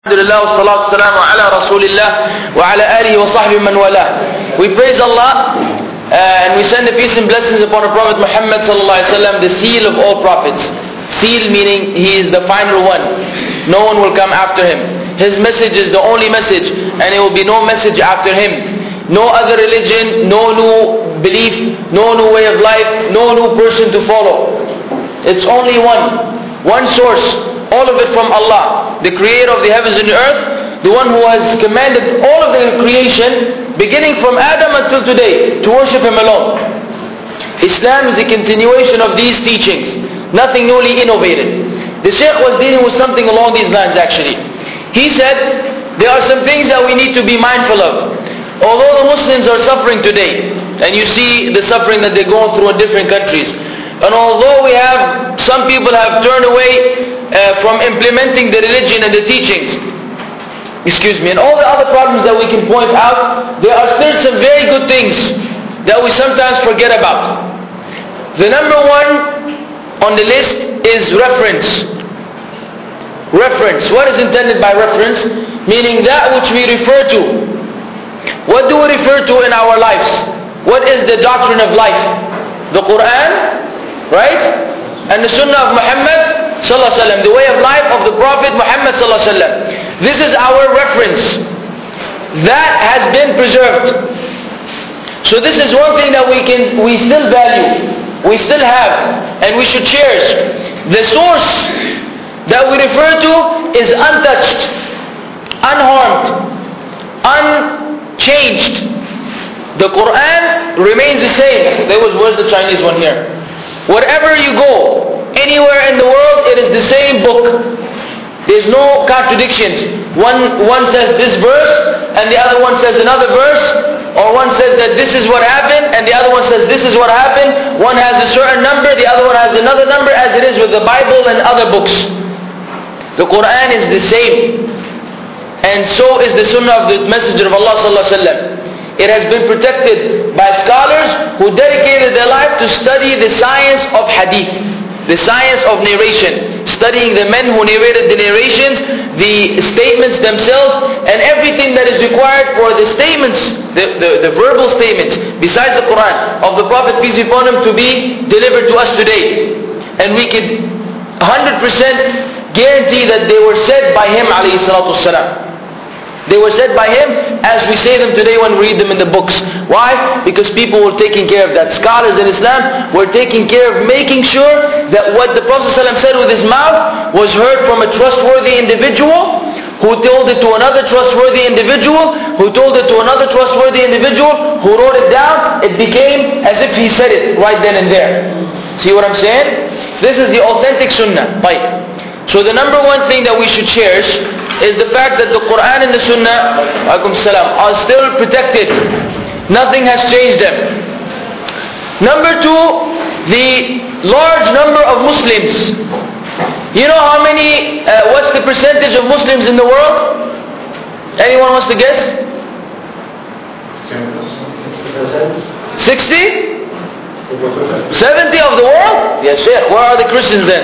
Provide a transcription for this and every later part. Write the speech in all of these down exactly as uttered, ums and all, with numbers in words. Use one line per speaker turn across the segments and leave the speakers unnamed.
Alhamdulillah, wassalatu wassalamu ala rasulillah wa ala alihi wa sahbihi man wala. We praise Allah uh, and we send the peace and blessings upon the Prophet Muhammad sallallahu alaihi wasallam, the seal of all prophets. Seal meaning he is the final one. No one will come after him. His message is the only message and there will be no message after him. No other religion, no new belief, no new way of life, no new person to follow. It's only one. One source. All of it from Allah, the creator of the heavens and the earth, the one who has commanded all of the creation, beginning from Adam until today, to worship Him alone. Islam is the continuation of these teachings, nothing newly innovated. The Shaykh was dealing with something along these lines actually. He said, there are some things that we need to be mindful of. Although the Muslims are suffering today, and you see the suffering that they're going through in different countries, and although we have, some people have turned away Uh, from implementing the religion and the teachings, excuse me, and all the other problems that we can point out, there are still some very good things that we sometimes forget about. The number one on the list is reference. Reference. What is intended by reference? Meaning that which we refer to. What do we refer to in our lives? What is the doctrine of life? The Quran, right? And the Sunnah of Muhammad sallallahu alaihi wasallam, the way of life of the Prophet Muhammad sallallahu alaihi wasallam. This is our reference. That has been preserved. So this is one thing that we can, we still value, we still have, and we should cherish. The source that we refer to is untouched, unharmed, unchanged. The Quran remains the same. There was, where's the Chinese one here? Wherever you go, anywhere in the world, it is the same book. There's no contradictions. One, one says this verse, and the other one says another verse, or one says that this is what happened, and the other one says this is what happened. One has a certain number, the other one has another number, as it is with the Bible and other books. The Quran is the same. And so is the Sunnah of the Messenger of Allah sallallahu alaihi wasallam. It has been protected by scholars who dedicated their life to study the science of hadith, the science of narration, studying the men who narrated the narrations, the statements themselves, and everything that is required for the statements, the, the, the verbal statements, besides the Quran, of the Prophet peace be upon him, to be delivered to us today. And we can one hundred percent guarantee that they were said by him alayhi salatu wasalam. They were said by him as we say them today when we read them in the books. Why? Because people were taking care of that. Scholars in Islam were taking care of making sure that what the Prophet ﷺ said with his mouth was heard from a trustworthy individual, who told it to another trustworthy individual, who told it to another trustworthy individual, who wrote it down. It became as if he said it right then and there. See what I'm saying? This is the authentic sunnah. Right. So the number one thing that we should cherish is the fact that the Quran and the Sunnah salam, are still protected. Nothing has changed them. Number two, the large number of Muslims. You know how many, uh, what's the percentage of Muslims in the world? Anyone wants to guess? sixty? seventy of the world? Yes, Sheikh. Where are the Christians then?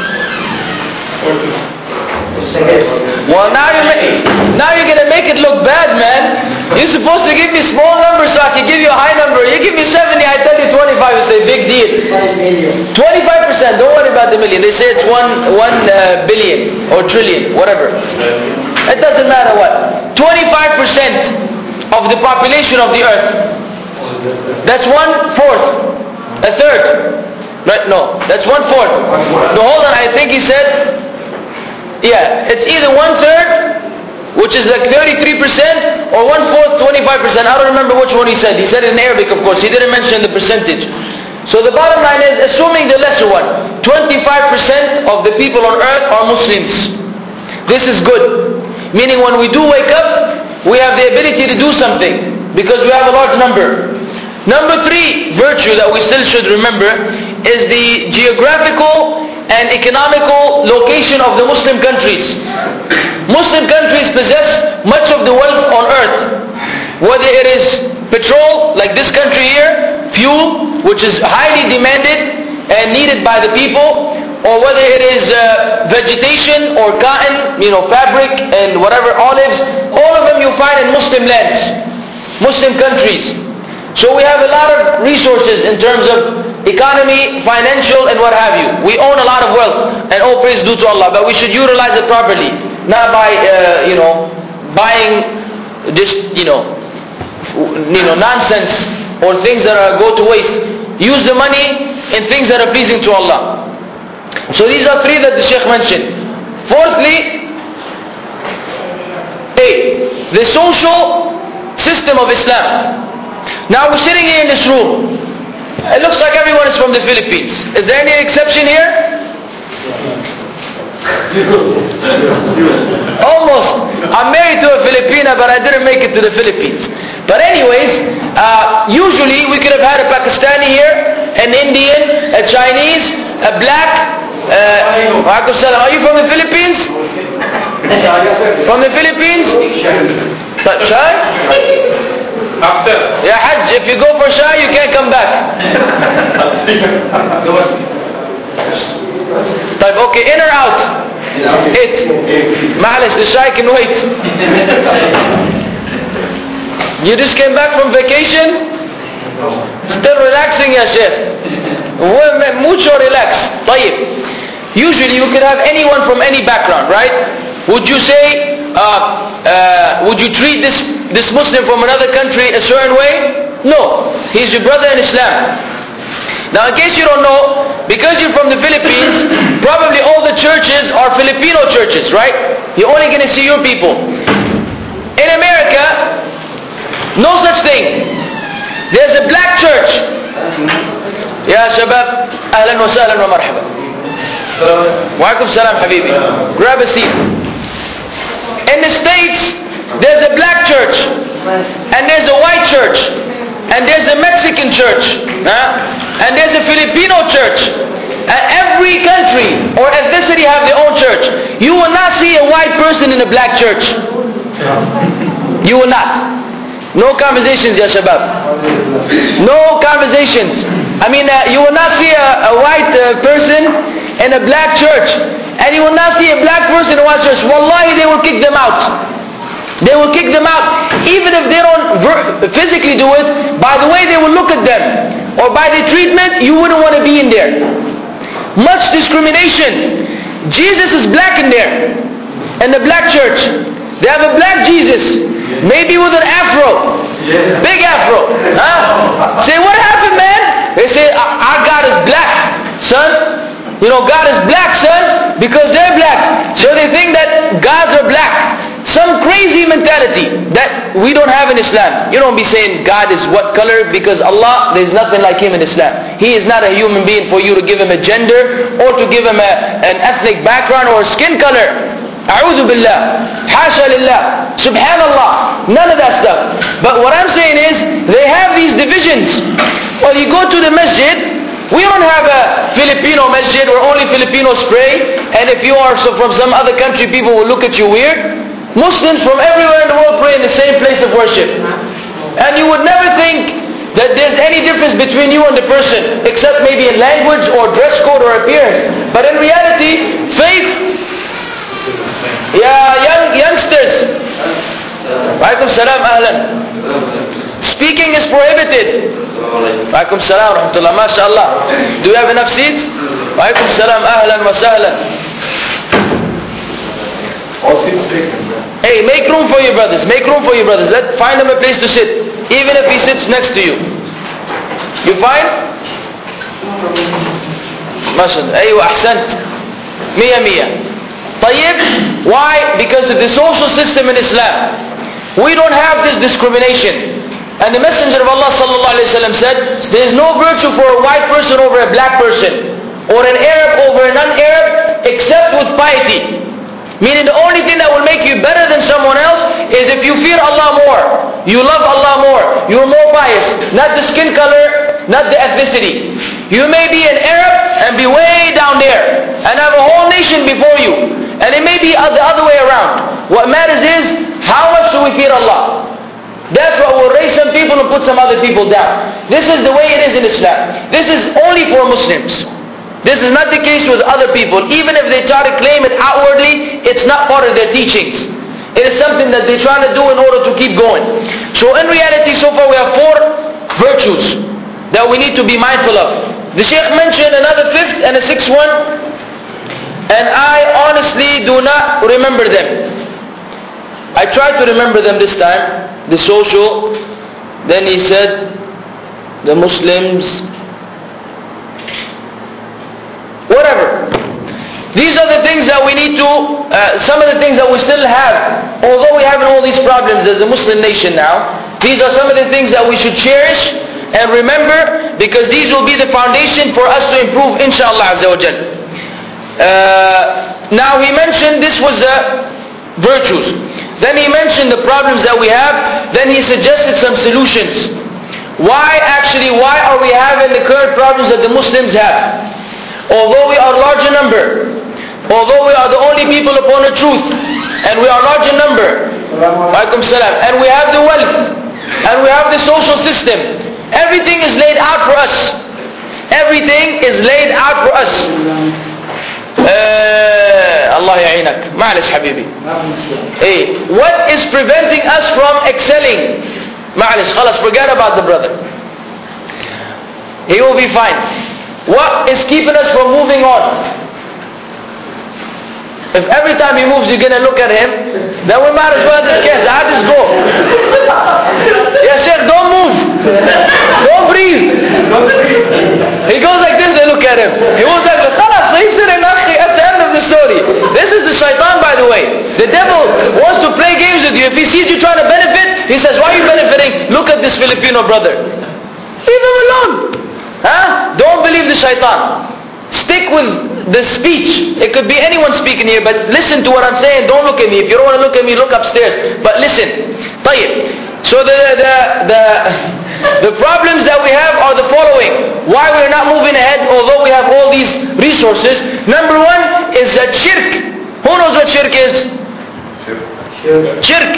Well, now you're, now you're going to make it look bad, man. You're supposed to give me small numbers so I can give you a high number. You give me seventy, I tell you twenty-five, it's a big deal. twenty-five percent, don't worry about the million. They say it's one, one uh, billion or trillion, whatever. It doesn't matter what. twenty-five percent of the population of the earth. That's one fourth. A third. Right? No, that's one fourth. So hold on, I think he said... Yeah, it's either one third, which is like thirty-three percent, or one fourth, twenty-five percent. I don't remember which one he said. He said it in Arabic, of course. He didn't mention the percentage. So the bottom line is, assuming the lesser one, twenty-five percent of the people on earth are Muslims. This is good. Meaning when we do wake up, we have the ability to do something, because we have a large number. Number three virtue that we still should remember is the geographical and economical location of the Muslim countries. Muslim countries possess much of the wealth on earth. Whether it is petrol, like this country here, fuel, which is highly demanded and needed by the people, or whether it is uh, vegetation or cotton, you know, fabric and whatever, olives, all of them you find in Muslim lands, Muslim countries. So we have a lot of resources in terms of economy, financial and what have you. We own a lot of wealth and all praise due to Allah, but we should utilize it properly, not by, uh, you know, buying just, you know, you know, nonsense or things that are, go to waste. Use the money in things that are pleasing to Allah. So these are three that the Shaykh mentioned. Fourthly, A, the social system of Islam. Now we're sitting here in this room. It looks like everyone is from the Philippines. Is there any exception here? Almost. I'm married to a Filipina, but I didn't make it to the Philippines. But anyways, uh, usually we could have had a Pakistani here, an Indian, a Chinese, a black. Uh, are you from the Philippines? From the Philippines? Shy? After. Yeah, Hajj. If you go for Shy, you can't come back. Type, okay, in or out? It. Ma'alish, the Shy can wait. You just came back from vacation? Still relaxing, ya Sheikh? Mucho relax. طيب. Usually you could have anyone from any background, right? Would you say, uh, uh, would you treat this, this Muslim from another country a certain way? No. He's your brother in Islam. Now in case you don't know, because you're from the Philippines, probably all the churches are Filipino churches, right? You're only going to see your people. In America, no such thing. There's a black church. Ya shabab, ahlan wa sahlan wa marhaba. Wa alaikum salam habibi. Grab a seat. In the States, there's a black church, and there's a white church, and there's a Mexican church, huh? And there's a Filipino church. And every country or ethnicity have their own church. You will not see a white person in a black church. You will not. No conversations, ya shabab. No conversations. I mean, uh, you will not see a, a white uh, person in a black church, and you will not see a black person in a white church. Wallahi, they will kick them out. They will kick them out. Even if they don't ver- physically do it, by the way they will look at them, or by the treatment, you wouldn't want to be in there. Much discrimination. Jesus is black in there, in the black church. They have a black Jesus. Maybe with an afro. Yeah. Big afro. Huh? Say, what happened, man? They say, our God is black, son. You know, God is black, son, because they're black. So they think that gods are black. Some crazy mentality that we don't have in Islam. You don't be saying God is what color, because Allah, there's nothing like Him in Islam. He is not a human being for you to give Him a gender, or to give Him a, an ethnic background or skin color. A'udhu billah, hasha lillah, subhanallah, none of that stuff. But what I'm saying is, they have these divisions. Well, you go to the masjid, we don't have a Filipino masjid where only Filipinos pray, and if you are from some other country, people will look at you weird. Muslims from everywhere in the world pray in the same place of worship. And you would never think that there's any difference between you and the person, except maybe in language or dress code or appearance. But in reality, faith, yeah, young youngsters. Waalaikum salam, ahlan. Speaking is prohibited. Waalaikum salam, rahmatullah, mashallah. Do you have enough seats? Waalaikum salam, ahlan wa sahlan. All seats taken. Hey, make room for your brothers. Make room for your brothers. Let find them a place to sit, even if he sits next to you. You fine? Mashallah. Aywa, ahsant. Mia mia. طيب, why? Because of the social system in Islam, we don't have this discrimination. And the Messenger of Allah sallallahu alaihi wasallam said, there is no virtue for a white person over a black person, or an Arab over a non-Arab, except with piety. Meaning the only thing that will make you better than someone else is if you fear Allah more, you love Allah more, you're more pious. Not the skin color, not the ethnicity. You may be an Arab and be way down there, and have a whole nation before you. And it may be the other way around. What matters is, how much do we fear Allah? That's what will raise some people and put some other people down. This is the way it is in Islam. This is only for Muslims. This is not the case with other people. Even if they try to claim it outwardly, it's not part of their teachings. It is something that they try to do in order to keep going. So in reality, so far we have four virtues that we need to be mindful of. The Shaykh mentioned another fifth and a sixth one, and I honestly do not remember them. I tried to remember them this time. The social, then he said the Muslims, whatever. These are the things that we need to, uh, some of the things that we still have, although we have all these problems as a Muslim nation now, these are some of the things that we should cherish and remember, because these will be the foundation for us to improve, inshallah azza wa jal. Uh, now he mentioned this was the virtues. Then he mentioned the problems that we have. Then he suggested some solutions. Why actually, why are we having the current problems that the Muslims have? Although we are large in number, although we are the only people upon the truth, and we are large in number, and we have the wealth, and we have the social system, everything is laid out for us. Everything is laid out for us. Uh, Allah ya'ainak. Ma'alish habibi. Hey, what is preventing us from excelling? Ma'alish, khalas, forget about the brother. He will be fine. What is keeping us from moving on? If every time he moves you're going to look at him, then we might as well just cancel. I just go. Yeah, Sheikh, don't move. Don't breathe. He goes like this, they look at him. He goes like this. Khalas, he's sitting at the end of the story. This is the shaitan, by the way. The devil wants to play games with you. If he sees you trying to benefit, he says, why are you benefiting? Look at this Filipino brother. Leave him alone. Huh? Don't believe the shaitan. Stick with the speech. It could be anyone speaking here, but listen to what I'm saying. Don't look at me. If you don't want to look at me, look upstairs. But listen. طيب. So the, the, the, the problems that we have are the following. Why we're not moving ahead although we have all these resources. Number one is that shirk. Who knows what shirk is? Shirk.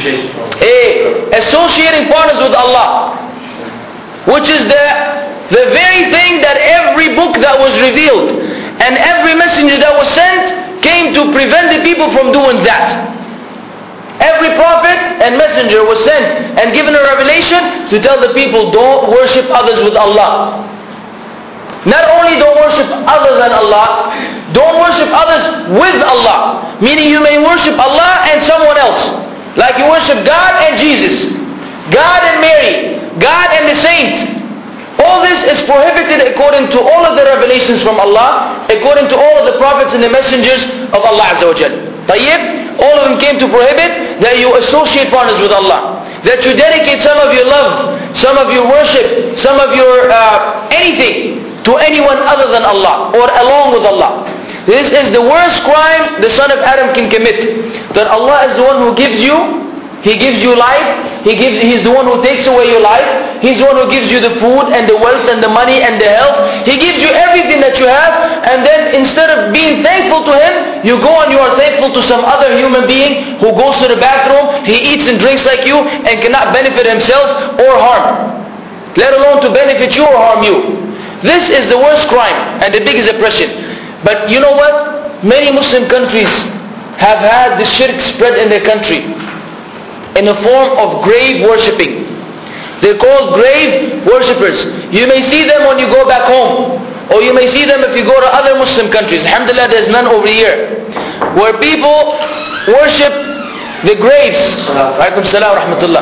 Hey, associating partners with Allah. Which is the The very thing that every book that was revealed and every messenger that was sent came to prevent the people from doing that. Every prophet and messenger was sent and given a revelation to tell the people, don't worship others with Allah. Not only don't worship other than Allah, don't worship others with Allah. Meaning you may worship Allah and someone else. Like you worship God and Jesus, God and Mary, God and the saint. All this is prohibited according to all of the revelations from Allah, according to all of the prophets and the messengers of Allah Azza wa Jal. Tayyib, all of them came to prohibit that you associate partners with Allah, that you dedicate some of your love, some of your worship, some of your uh, anything to anyone other than Allah or along with Allah. This is the worst crime the son of Adam can commit. That Allah is the one who gives you, He gives you life, He gives, He's the one who takes away your life, He's the one who gives you the food and the wealth and the money and the health. He gives you everything that you have, and then instead of being thankful to Him, you go and you are thankful to some other human being who goes to the bathroom, he eats and drinks like you and cannot benefit himself or harm, let alone to benefit you or harm you. This is the worst crime and the biggest oppression. But you know what? Many Muslim countries have had the shirk spread in their country in a form of grave worshipping. They're called grave worshippers. You may see them when you go back home, or you may see them if you go to other Muslim countries. Alhamdulillah, there's none over here, where people worship the graves. Alaikum salam wa rahmatullah.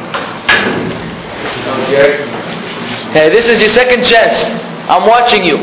Hey, this is your second chance. I'm watching you.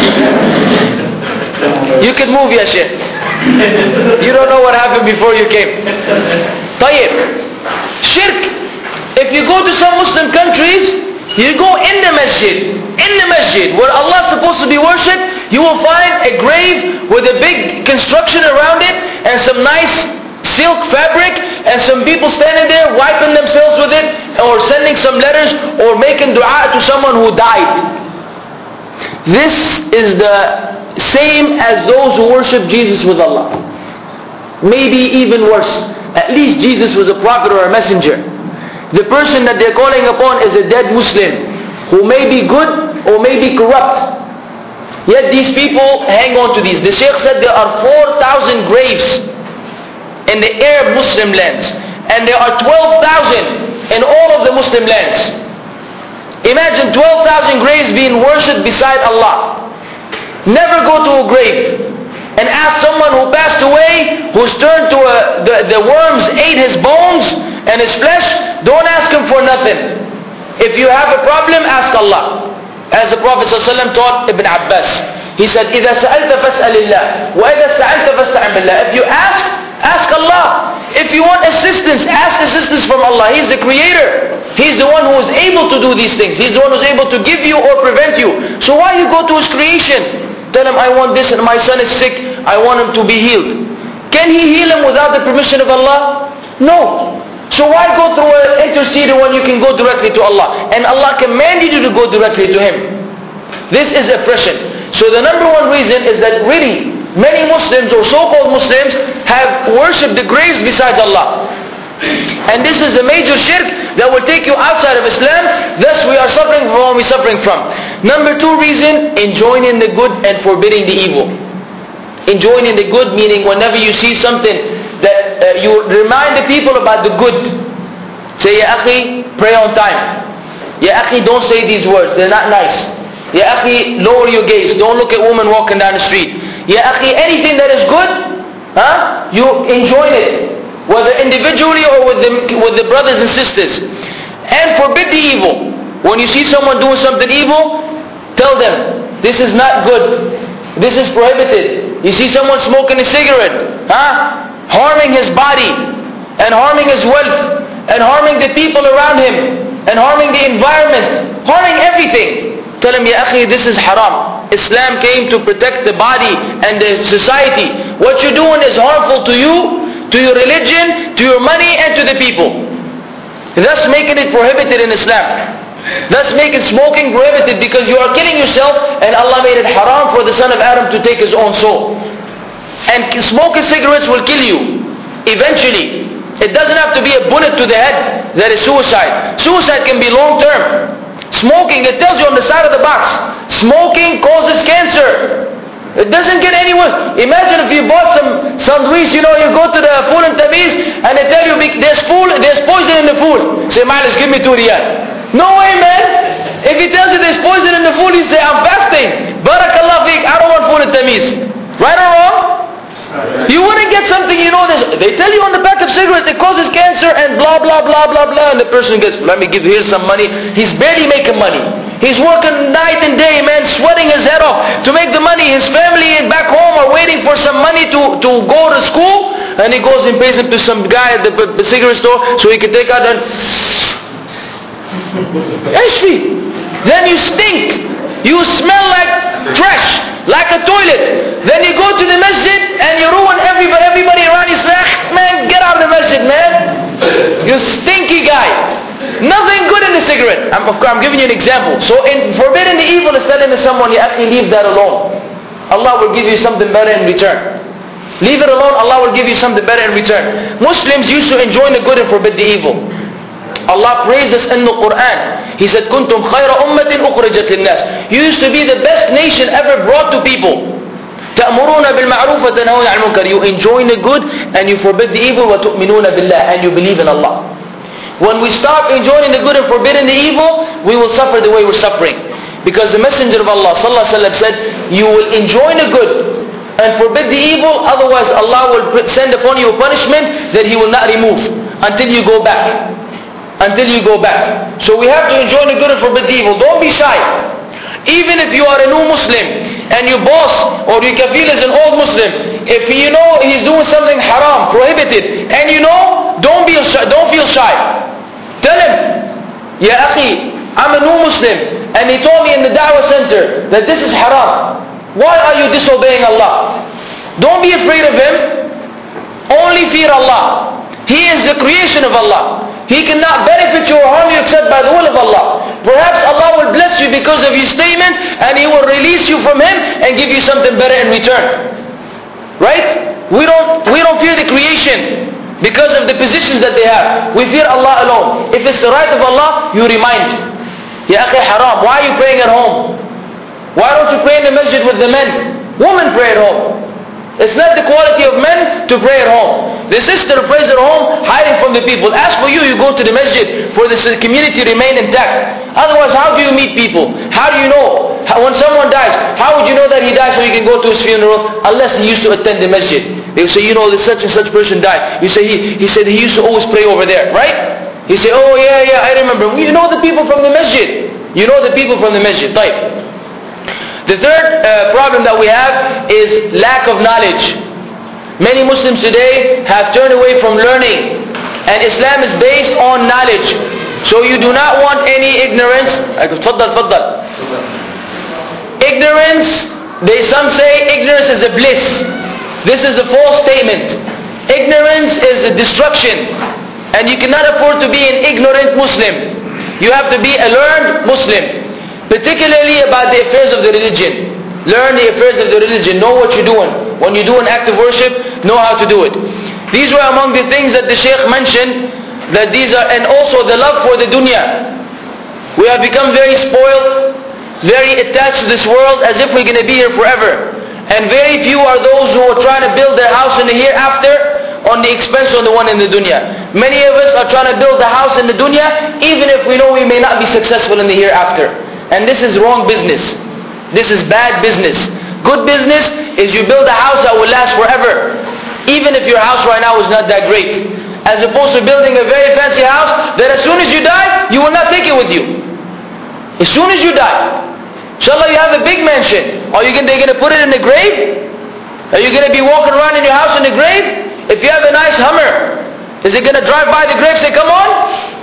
You can move, ya Shaykh. You don't know what happened before you came. Tayyib. Shirk. If you go to some Muslim countries, you go in the masjid. In the masjid, where Allah is supposed to be worshipped, you will find a grave with a big construction around it and some nice silk fabric and some people standing there wiping themselves with it or sending some letters or making dua to someone who died. This is the same as those who worship Jesus with Allah. Maybe even worse. At least Jesus was a prophet or a messenger. The person that they're calling upon is a dead Muslim who may be good or may be corrupt. Yet these people hang on to these. The Shaykh said there are four thousand graves in the Arab Muslim lands. And there are twelve thousand in all of the Muslim lands. Imagine twelve thousand graves being worshipped beside Allah. Never go to a grave and ask someone who passed away, who's turned to a, the, the worms ate his bones and his flesh. Don't ask him for nothing. If you have a problem, ask Allah. As the Prophet ﷺ taught Ibn Abbas. He said, إِذَا سَأَلْتَ فَاسْأَلِ اللَّهِ وَإِذَا استعنت فَاسْتَعِنْ بِاللَّهِ. If you ask, ask Allah. If you want assistance, ask assistance from Allah. He's the creator. He's the one who is able to do these things. He's the one who is able to give you or prevent you. So why you go to His creation? Tell Him, I want this and my son is sick. I want him to be healed. Can He heal him without the permission of Allah? No. So why go through an interceder when you can go directly to Allah? And Allah commanded you to go directly to Him. This is oppression. So the number one reason is that really many Muslims or so-called Muslims have worshipped the graves besides Allah. And this is a major shirk that will take you outside of Islam. Thus we are suffering from what we're suffering from. Number two reason, enjoining the good and forbidding the evil. Enjoining the good meaning whenever you see something that uh, you remind the people about the good. Say, Ya akhi, pray on time. Ya akhi, don't say these words, they're not nice. Ya akhi, lower your gaze, don't look at women walking down the street. Ya akhi, anything that is good, huh, you enjoy it. Whether individually or with the, with the brothers and sisters. And forbid the evil. When you see someone doing something evil, tell them, this is not good. This is prohibited. You see someone smoking a cigarette, huh? Harming his body, and harming his wealth, and harming the people around him, and harming the environment, harming everything. Tell him, Ya akhi, this is haram. Islam came to protect the body and the society. What you're doing is harmful to you, to your religion, to your money, and to the people. Thus making it prohibited in Islam. Thus making smoking prohibited, because you are killing yourself, and Allah made it haram for the son of Adam to take his own soul. And smoking cigarettes will kill you eventually. It doesn't have to be a bullet to the head that is suicide. Suicide can be long term. Smoking, it tells you on the side of the box, smoking causes cancer. It doesn't get any worse. Imagine if you bought some sandwich, you know, you go to the food and tamiz, and they tell you there's food, there's poison in the food. Say, man, just give me two riyal. No way, man. If he tells you there's poison in the food, you say, I'm fasting. Barakallah feek, I don't want food and tamiz. Right or wrong? You wouldn't get something, you know, this. They tell you on the pack of cigarettes it causes cancer and blah, blah, blah, blah, blah. And the person gets, let me give here some money. He's barely making money. He's working night and day, man, sweating his head off to make the money. His family back home are waiting for some money to, to go to school. And he goes and pays him to some guy at the, the cigarette store so he can take out and... Ashfi. Then you stink. You smell like trash, like a toilet. Then you go to the masjid and you ruin everybody, everybody around you. Say, man, get out of the masjid, man. You stinky guy. Nothing good in the cigarette. I'm, of course, I'm giving you an example. So in forbidding the evil is telling someone, you have to leave that alone. Allah will give you something better in return. Leave it alone, Allah will give you something better in return. Muslims used to enjoy the good and forbid the evil. Allah praised us in the Quran. He said, "Kuntum khayra ummatin ukhrijat lin-nas." You used to be the best nation ever brought to people. تَأْمُرُونَ بِالْمَعْرُوفِ وَتَنْهَوْنَ عَنِ الْمُنكَرِ. You enjoy the good and you forbid the evil. وَتُؤْمِنُونَ بِاللَّهِ. And you believe in Allah. When we stop enjoying the good and forbidding the evil, we will suffer the way we're suffering. Because the Messenger of Allah sallallahu alaihi wasallam said, you will enjoy the good and forbid the evil, otherwise Allah will send upon you a punishment that He will not remove until you go back. Until you go back. So we have to enjoy the good and forbid the evil. Don't be shy. Even if you are a new Muslim and your boss or your kafil is an old Muslim, if you know he's doing something haram, prohibited, and you know, don't be shy, don't feel shy. Tell him, Ya akhi, I'm a new Muslim, and he told me in the da'wah center that this is haram. Why are you disobeying Allah? Don't be afraid of him. Only fear Allah. He is the creation of Allah. He cannot benefit you or harm you except by the will of Allah. Perhaps Allah will bless you because of your statement, and He will release you from Him and give you something better in return. Right? We don't, we don't fear the creation because of the positions that they have. We fear Allah alone. If it's the right of Allah, you remind. Ya akhi, haram. Why are you praying at home? Why don't you pray in the masjid with the men? Women pray at home. It's not the quality of men to pray at home. The sister prays at home, hiding from the people. As for you, you go to the masjid for the community to remain intact. Otherwise, how do you meet people? How do you know? How, when someone dies, how would you know that he died so you can go to his funeral? Unless he used to attend the masjid. They would say, you know, this such and such person died. You say, he, he said he used to always pray over there, right? He say, oh yeah, yeah, I remember. Well, you know the people from the masjid. You know the people from the masjid. Right? The third uh, problem that we have is lack of knowledge. Many Muslims today have turned away from learning, and Islam is based on knowledge. So you do not want any ignorance. Faddal, faddal. Ignorance, they some say ignorance is a bliss. This is a false statement. Ignorance is a destruction, and you cannot afford to be an ignorant Muslim. You have to be a learned Muslim. Particularly about the affairs of the religion. Learn the affairs of the religion. Know what you're doing. When you do an act of worship, know how to do it. These were among the things that the Shaykh mentioned. That these are, and also the love for the dunya. We have become very spoiled, very attached to this world as if we're going to be here forever. And very few are those who are trying to build their house in the hereafter on the expense of the one in the dunya. Many of us are trying to build a house in the dunya even if we know we may not be successful in the hereafter. And this is wrong business. This is bad business. Good business is you build a house that will last forever. Even if your house right now is not that great. As opposed to building a very fancy house that as soon as you die, you will not take it with you. As soon as you die. Inshallah, you have a big mansion. Are you going to put it in the grave? Are you going to be walking around in your house in the grave? If you have a nice Hummer, is it going to drive by the grave and say, come on?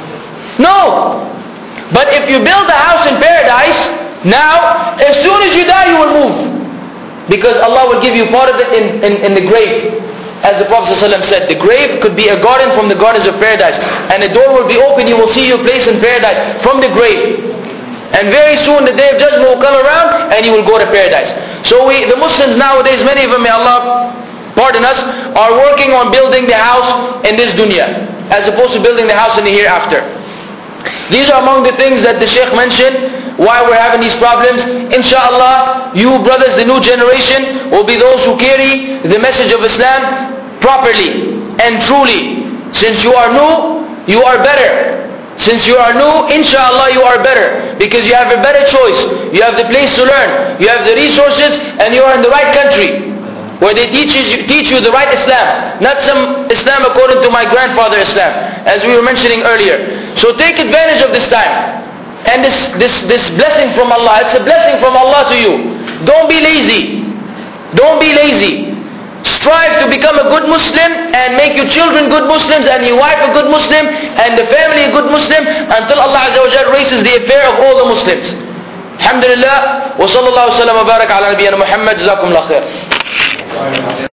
No. But if you build a house in paradise, now, as soon as you die, you will move. Because Allah will give you part of it in, in, in the grave. As the Prophet ﷺ said, the grave could be a garden from the gardens of paradise. And the door will be open, you will see your place in paradise from the grave. And very soon the day of judgment will come around and you will go to paradise. So we, the Muslims nowadays, many of them, may Allah pardon us, are working on building the house in this dunya. As opposed to building the house in the hereafter. These are among the things that the Shaykh mentioned why we're having these problems. Inshallah, you brothers, the new generation, will be those who carry the message of Islam properly and truly. Since you are new, you are better. Since you are new, inshallah you are better. Because you have a better choice. You have the place to learn. You have the resources and you are in the right country. Where they teach you, teach you the right Islam. Not some Islam according to my grandfather Islam. As we were mentioning earlier. So take advantage of this time. And this, this, this blessing from Allah. It's a blessing from Allah to you. Don't be lazy. Don't be lazy. Strive to become a good Muslim and make your children good Muslims and your wife a good Muslim and the family a good Muslim until Allah Azza wa Jalla raises the affair of all the Muslims. Alhamdulillah. Wa sallallahu wa sallam wa barak ala nabiyyina Muhammad. Jazakumullah khair.